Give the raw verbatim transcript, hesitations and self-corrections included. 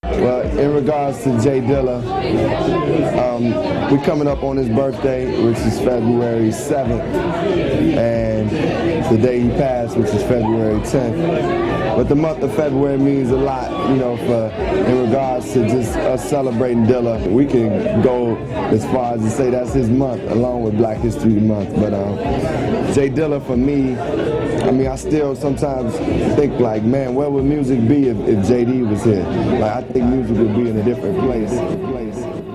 Well, in regards to J Dilla, um, we're coming up on his birthday, which is February seventh, and the day he passed, which is February tenth. But the month of February means a lot, you know, for in regards to just us celebrating Dilla. We can go as far as to say that's his month, along with Black History Month. But um, J Dilla, for me, I mean, I still sometimes think like, man, where would music be if, if J D was here? Like, I think music would be in a different place.